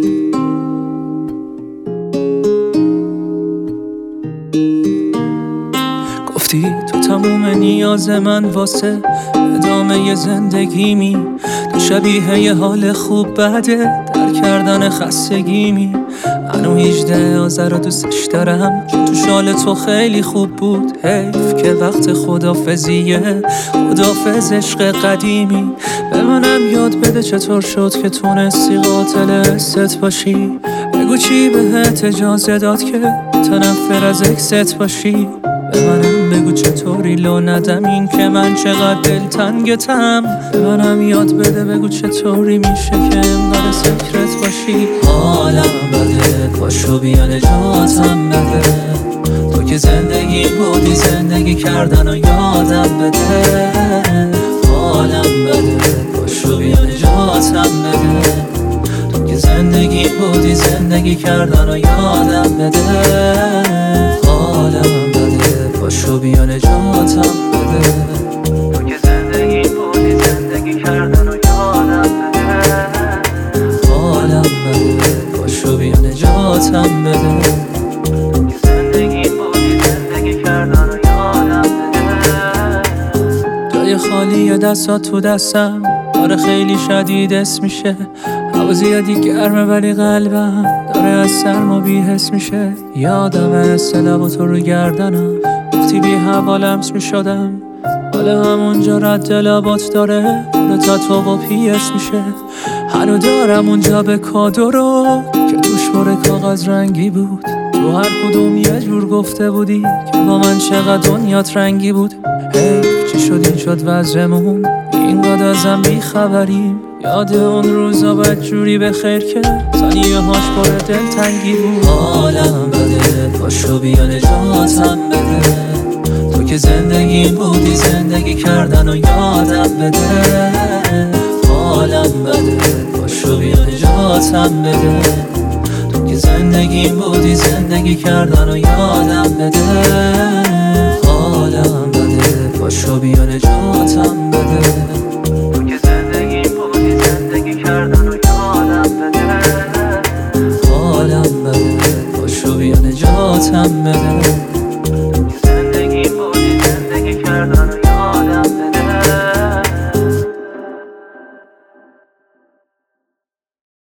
گفتی تو تموم نیاز من واسه ادامه زندگیمی، تو شبیه یه حال خوب بعده در کردن خستگیمی. منو 18 آذر دوستش دارم چون تو شال تو خیلی خوب بود. حیف که وقت خدافزیه، خدافز عشق قدیمی. به منم یاد بده چطور شد که تونستی قاتل حست باشی. بگو چی بهت اجازه داد که متنفر از اکست باشی. به منم بگو چطوری لو ندم این که من چقدر دلتنگتم. به منم یاد بده بگو چطوری میشه که انقدر سکرت باشی. حالم بده پاشو بیا نجاتم بده، تو که زندگی بودی زندگی کردن و یادم بده. حالم بده پاشو بیا نجاتم بده، تو که زندگی بودی زندگی کردن و یادم بده. حالم بده پاشو بیا نجاتم بده، تو که زندگی بودی زندگی کردن و یادم بده. حالم بده پاشو بیا نجاتم بده، تو که زندگی بودی زندگی کردن و یادم بده. جای خالی دستات تو دستم داره خیلی شدید اسم میشه. هوا زیادی گرمه ولی قلبم داره از سرما بی‌حس میشه. یادم است لبا تو رو گردنم وقتی بی هوا لمس میشدم. حالا همونجا رد لبات داره پول تاتو و PS میشه. هنو دارم اونجا به کادو رو که توش پر کاغذ رنگی بود. تو هر کدوم یه جور گفته بودی که با من چقدر دنیات رنگی بود. حیف چی شد این شد وضعمون اینقدر ازم بیخبریم. یاد اون روزا بدجوری به خیر که ثانیه هاش پر دلتنگی بود. حالم بده پاشو بیا نجاتم بده، تو که زندگی بودی زندگی کردن و یادم بده. حالم بده پاشو بیا نجاتم بده، تو که زندگی بودی زندگی کردن و یادم بده. حالم بده پاشو بیا نجاتم بده، تو که زندگی بودی زندگی کردن و یادم بده. حالم بده پاشو بیا نجاتم بده.